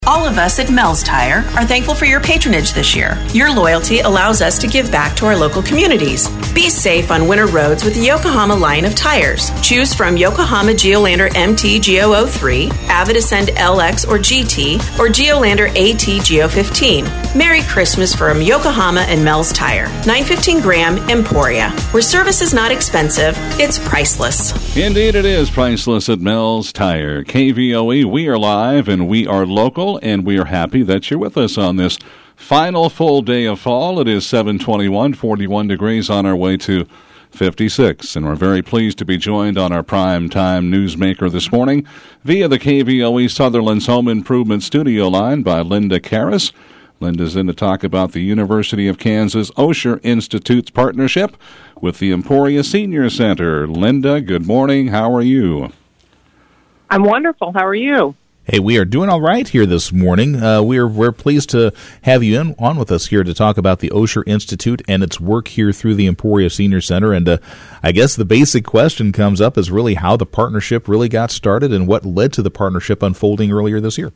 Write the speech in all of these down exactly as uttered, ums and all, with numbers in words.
All of us at Mel's Tire are thankful for your patronage this year. Your loyalty allows us to give back to our local communities. Be safe on winter roads with the Yokohama line of tires. Choose from Yokohama Geolandar M T G zero zero three, Avid Ascend L X or G T, or Geolandar A T G zero fifteen. Merry Christmas from Yokohama and Mel's Tire. nine fifteen Graham, Emporia. Where service is not expensive, it's priceless. Indeed it is priceless at Mel's Tire. K V O E, we are live and we are local, and we are happy that you're with us on this final full day of fall. It is seven twenty-one, forty-one degrees on our way to fifty-six, and we're very pleased to be joined on our prime time newsmaker this morning via the K V O E Sutherland's Home Improvement Studio line by Linda Karras. Linda's in to talk about the University of Kansas Osher Institute's partnership with the Emporia Senior Center. Linda, good morning. How are you? I'm wonderful. How are you? Hey, we are doing all right here this morning. Uh, we're we're pleased to have you in, on with us here to talk about the Osher Institute and its work here through the Emporia Senior Center. And uh, I guess the basic question comes up is really how the partnership really got started and what led to the partnership unfolding earlier this year.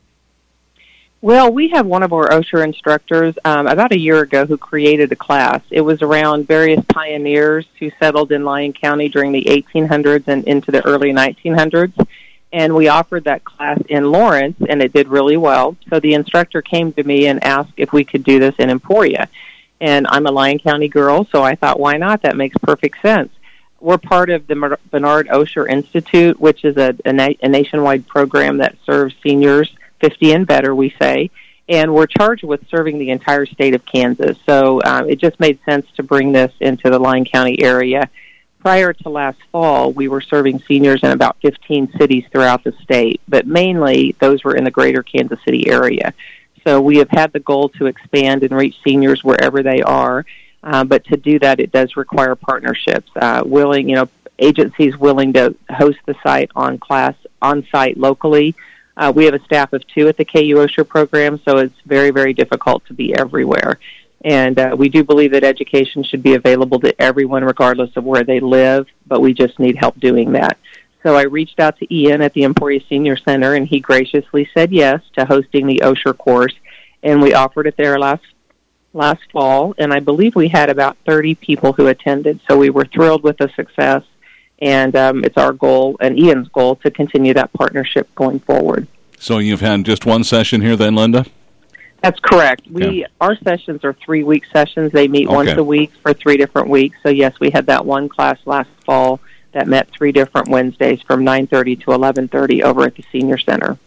Well, we have one of our Osher instructors um, about a year ago who created a class. It was around various pioneers who settled in Lyon County during the eighteen hundreds and into the early nineteen hundreds. And we offered that class in Lawrence, and it did really well. So the instructor came to me and asked if we could do this in Emporia. And I'm a Lyon County girl, so I thought, why not? That makes perfect sense. We're part of the Bernard Osher Institute, which is a, a, na- a nationwide program that serves seniors fifty and better, we say. And we're charged with serving the entire state of Kansas. So um, it just made sense to bring this into the Lyon County area. Prior to last fall, we were serving seniors in about fifteen cities throughout the state, but mainly those were in the greater Kansas City area. So we have had the goal to expand and reach seniors wherever they are, uh, but to do that, it does require partnerships. Uh, willing, you know, agencies willing to host the site on class on site locally. Uh, we have a staff of two at the K U Osher program, so it's very, very difficult to be everywhere. And uh, we do believe that education should be available to everyone regardless of where they live, but we just need help doing that. So I reached out to Ian at the Emporia Senior Center, and he graciously said yes to hosting the Osher course, and we offered it there last last fall, and I believe we had about thirty people who attended, so we were thrilled with the success, and um, it's our goal, and Ian's goal, to continue that partnership going forward. So you've had just one session here then, Linda? That's correct. We okay. Our sessions are three-week sessions. They meet okay. once a week for three different weeks. So, yes, we had that one class last fall that met three different Wednesdays from nine thirty to eleven thirty over at the Senior Center.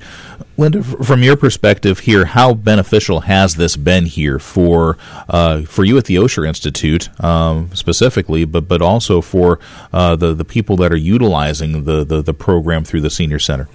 Linda, from your perspective here, how beneficial has this been here for uh, for you at the Osher Institute um, specifically, but but also for uh, the, the people that are utilizing the, the, the program through the Senior Center?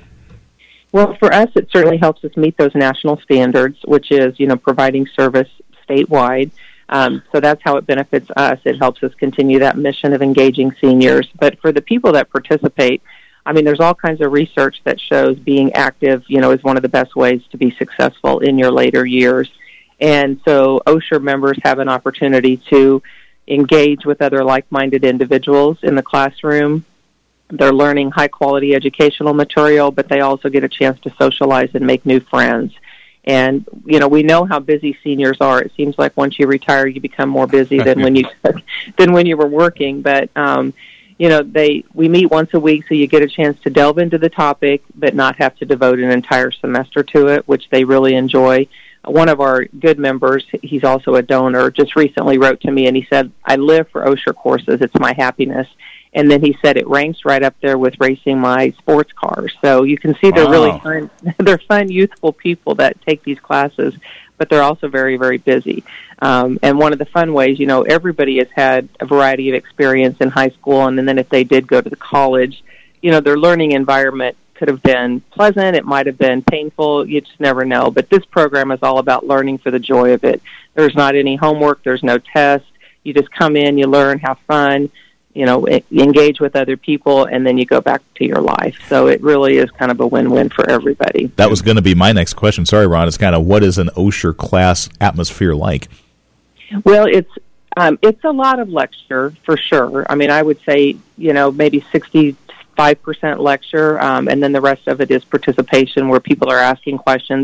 Well, for us, it certainly helps us meet those national standards, which is, you know, providing service statewide. Um, so that's how it benefits us. It helps us continue that mission of engaging seniors. But for the people that participate, I mean, there's all kinds of research that shows being active, you know, is one of the best ways to be successful in your later years. And so Osher members have an opportunity to engage with other like-minded individuals in the classroom. They're learning high-quality educational material, but they also get a chance to socialize and make new friends. And, you know, we know how busy seniors are. It seems like once you retire, you become more busy than when you than when you were working. But, um, you know, they we meet once a week, so you get a chance to delve into the topic, but not have to devote an entire semester to it, which they really enjoy. One of our good members, he's also a donor, just recently wrote to me, and he said, I live for Osher courses. It's my happiness. And then he said it ranks right up there with racing my sports cars. So you can see they're wow. really fun. They're fun, youthful people that take these classes, but they're also very, very busy. Um, and one of the fun ways, you know, everybody has had a variety of experience in high school, and then if they did go to the college, you know, their learning environment could have been pleasant. It might have been painful. You just never know. But this program is all about learning for the joy of it. There's not any homework. There's no test. You just come in, you learn, have fun, you know, engage with other people, and then you go back to your life. So it really is kind of a win-win for everybody. That was going to be my next question. Sorry, Ron. It's kind of, what is an Osher class atmosphere like? Well, it's um, it's a lot of lecture, for sure. I mean, I would say, you know, maybe sixty-five percent lecture, um, and then the rest of it is participation where people are asking questions.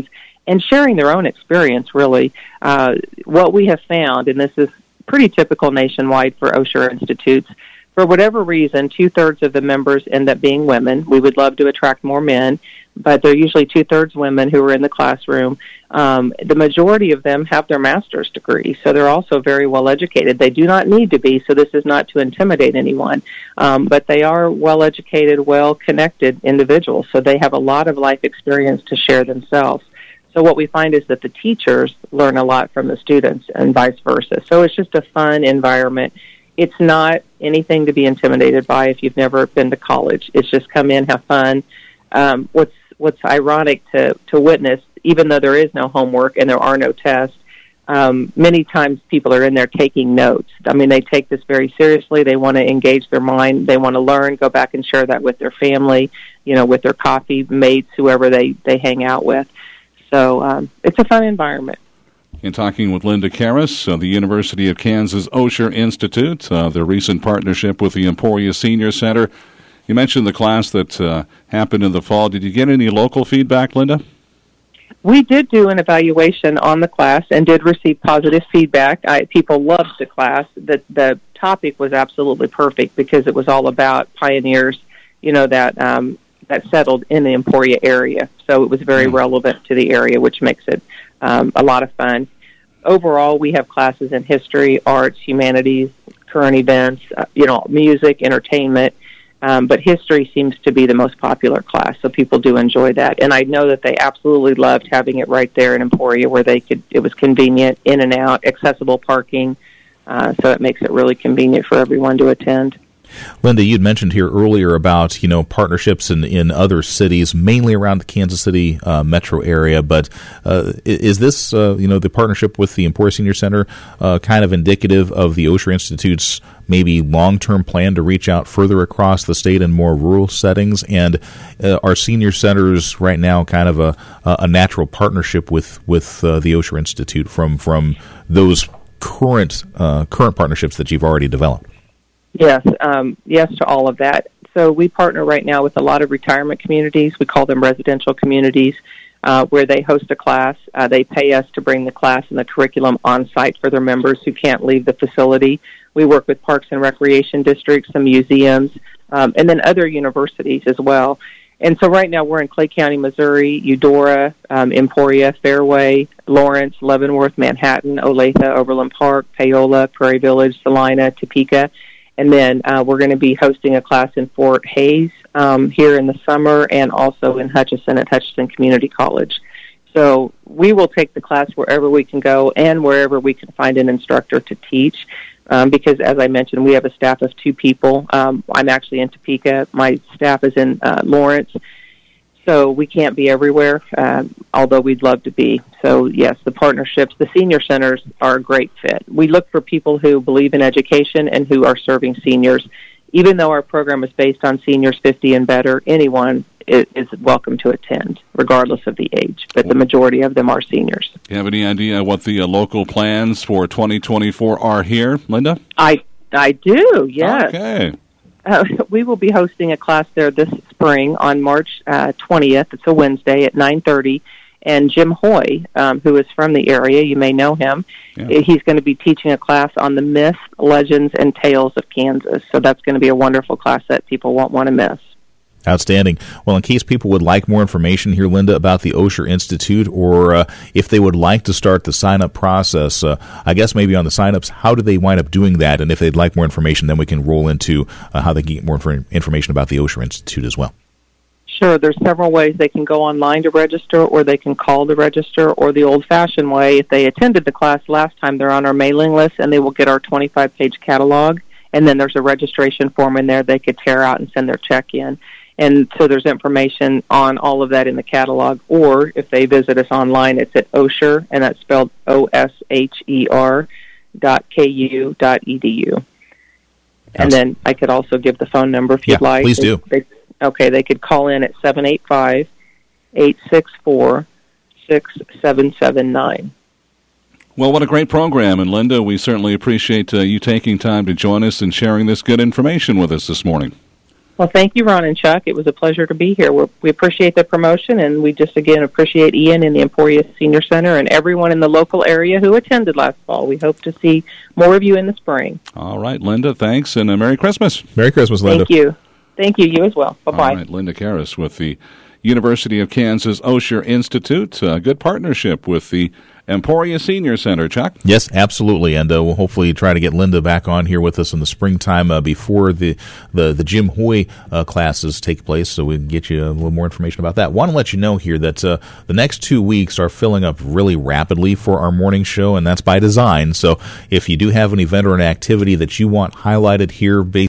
and sharing their own experience, really. Uh, what we have found, and this is pretty typical nationwide for Osher Institutes, for whatever reason, two-thirds of the members end up being women. We would love to attract more men, but they're usually two-thirds women who are in the classroom. Um, the majority of them have their master's degree, so they're also very well educated. They do not need to be, so this is not to intimidate anyone, um, but they are well-educated, well-connected individuals, so they have a lot of life experience to share themselves. So what we find is that the teachers learn a lot from the students and vice versa. So it's just a fun environment. It's not anything to be intimidated by if you've never been to college. It's just come in, have fun. Um, what's what's ironic to, to witness, even though there is no homework and there are no tests, um, many times people are in there taking notes. I mean, they take this very seriously. They want to engage their mind. They want to learn, go back and share that with their family, you know, with their coffee mates, whoever they, they hang out with. So um, it's a fun environment. In talking with Linda Karras of the University of Kansas Osher Institute, uh, their recent partnership with the Emporia Senior Center. You mentioned the class that uh, happened in the fall. Did you get any local feedback, Linda? We did do an evaluation on the class and did receive positive feedback. I, people loved the class. The, the topic was absolutely perfect because it was all about pioneers, you know, that um, that settled in the Emporia area. So it was very mm. relevant to the area, which makes it um, a lot of fun. Overall, we have classes in history, arts, humanities, current events, uh, you know, music, entertainment. Um, but history seems to be the most popular class, so people do enjoy that. And I know that they absolutely loved having it right there in Emporia, where they could. It was convenient, in and out, accessible parking, uh, so it makes it really convenient for everyone to attend. Linda, you'd mentioned here earlier about, you know, partnerships in, in other cities, mainly around the Kansas City uh, metro area. But uh, is this, uh, you know, the partnership with the Emporia Senior Center uh, kind of indicative of the Osher Institute's maybe long-term plan to reach out further across the state in more rural settings? And uh, are senior centers right now kind of a, a natural partnership with with uh, the Osher Institute from from those current uh, current partnerships that you've already developed? Yes, um, yes to all of that. So we partner right now with a lot of retirement communities. We call them residential communities, uh, where they host a class. Uh, they pay us to bring the class and the curriculum on site for their members who can't leave the facility. We work with parks and recreation districts, some museums, um, and then other universities as well. And so right now we're in Clay County, Missouri, Eudora, um, Emporia, Fairway, Lawrence, Leavenworth, Manhattan, Olathe, Overland Park, Paola, Prairie Village, Salina, Topeka. And then uh, we're going to be hosting a class in Fort Hays um, here in the summer, and also in Hutchinson at Hutchinson Community College. So we will take the class wherever we can go and wherever we can find an instructor to teach, um, because, as I mentioned, we have a staff of two people. Um, I'm actually in Topeka. My staff is in uh, Lawrence. So we can't be everywhere, uh, although we'd love to be. So, yes, the partnerships, the senior centers are a great fit. We look for people who believe in education and who are serving seniors. Even though our program is based on seniors fifty and better, anyone is, is welcome to attend, regardless of the age. But the majority of them are seniors. Do you have any idea what the uh, local plans for twenty twenty-four are here, Linda? I, I do, yes. Okay. Uh, we will be hosting a class there this spring on March uh, twentieth. It's a Wednesday at nine thirty. And Jim Hoy, um, who is from the area, you may know him, yeah. He's going to be teaching a class on the myths, legends, and tales of Kansas. So that's going to be a wonderful class that people won't want to miss. Outstanding. Well, in case people would like more information here, Linda, about the Osher Institute, or uh, if they would like to start the sign-up process, uh, I guess maybe on the sign-ups, how do they wind up doing that? And if they'd like more information, then we can roll into uh, how they can get more inf- information about the Osher Institute as well. Sure. There's several ways. They can go online to register, or they can call to register, or the old-fashioned way, if they attended the class last time, they're on our mailing list, and they will get our twenty-five page catalog, and then there's a registration form in there they could tear out and send their check in. And so there's information on all of that in the catalog. Or if they visit us online, it's at Osher, and that's spelled O S H E R dot K U dot E D U. And then I could also give the phone number if you'd yeah, like. Please do. They, okay, they could call in at seven eight five, eight six four, six seven seven nine. Well, what a great program. And, Linda, we certainly appreciate uh, you taking time to join us and sharing this good information with us this morning. Well, thank you, Ron and Chuck. It was a pleasure to be here. We're, we appreciate the promotion, and we just, again, appreciate Ian and the Emporia Senior Center and everyone in the local area who attended last fall. We hope to see more of you in the spring. All right, Linda, thanks, and a Merry Christmas. Merry Christmas, Linda. Thank you. Thank you. You as well. Bye-bye. All right, Linda Karras with the University of Kansas Osher Institute. A good partnership with the Emporia Senior Center, Chuck. Yes, absolutely, and uh, we'll hopefully try to get Linda back on here with us in the springtime uh, before the the, the Jim Hoy uh, classes take place, so we can get you a little more information about that. Want to let you know here that uh, the next two weeks are filling up really rapidly for our morning show, and that's by design. So if you do have an event or an activity that you want highlighted here based